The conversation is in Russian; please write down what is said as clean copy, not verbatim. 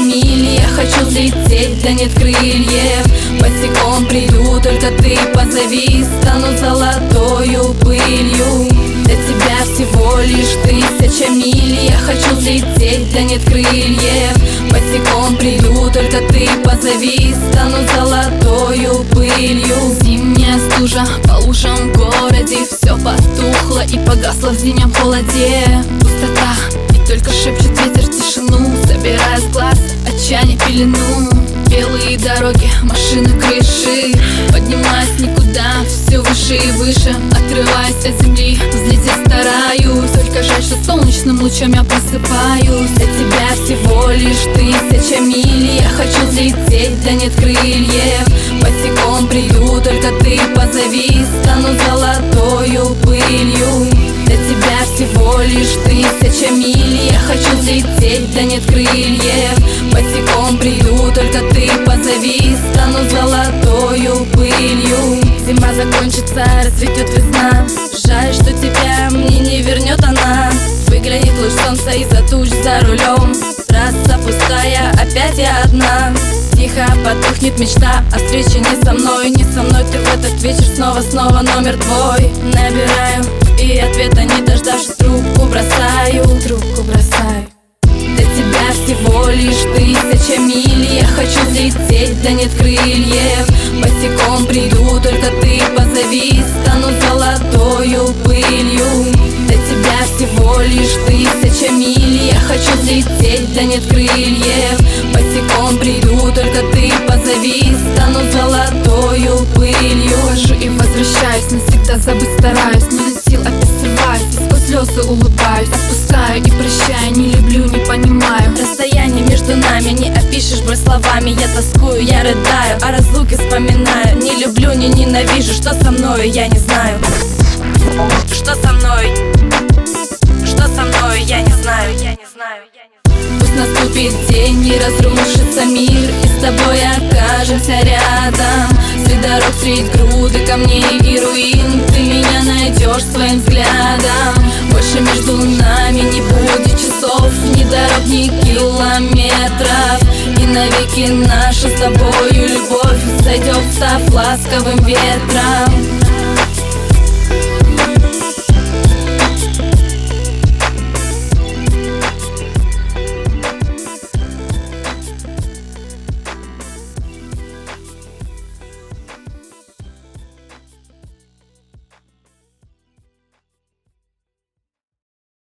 миль, я хочу взлететь, да нет крыльев. Босиком приду, только ты позови, стану золотою пылью. До тебя всего лишь 1000 миль, я хочу взлететь, да нет крыльев. Босиком приду, только ты позови, стану золотою пылью. Зимняя стужа по лужам в городе, все потухло и погасло в зимнем холоде. Пустота, и только шепчет ветер тишину, собирая с глаз отчаяние пелену. Белые дороги, машины, крыши, поднимаясь никуда, все выше и выше. Отрываясь от земли, взлететь стараюсь. Только жаль, что солнечным лучом я просыпаюсь. До тебя всего лишь 1000 миль, я хочу взлететь, да нет крыльев. Босиком приду, только ты позови, стану золотою пылью. До тебя всего лишь 1000 миль, я хочу взлететь, да нет крыльев. Босиком приду, только ты позови, стану золотою пылью. Зима закончится, расцветет весна, жаль, что тебя мне не вернет она. Выглянет луч солнца из-за туч за рулем, трасса пустая, опять я одна. Тихо потухнет мечта о встрече не со мной, не со мной ты в этот вечер снова номер твой. Набираю и ответа не дождавшись, трубку бросаю. До тебя всего лишь 1000 миль, я хочу взлететь, да нет крыльев. Босиком приду, только ты позови, стану золотою пылью. До тебя всего лишь 1000 миль, я хочу взлететь, да нет крыльев. Босиком приду, только ты позови, стану золотою пылью. Хожу и возвращаюсь, навсегда забыть стараюсь, но на сил опять срываюсь, и сквозь слезы улыбаюсь. Отпускаю и прощаю, не люблю, не понимаю. Расстояние между нами не опишешь бы словами. Я тоскую, я рыдаю, о разлуке вспоминаю. Не люблю, не ненавижу, что со мною, я не знаю. Что со мной? Что со мною, я не знаю. Пусть наступит день и разрушится мир, и с тобой окажемся рядом. Среди дорог, среди груды камней и руин ты меня найдешь своим взглядом. Больше между нами не будет часов, ни дорог, ни километров. И навеки наша с тобою любовь сойдет, став ласковым ветром.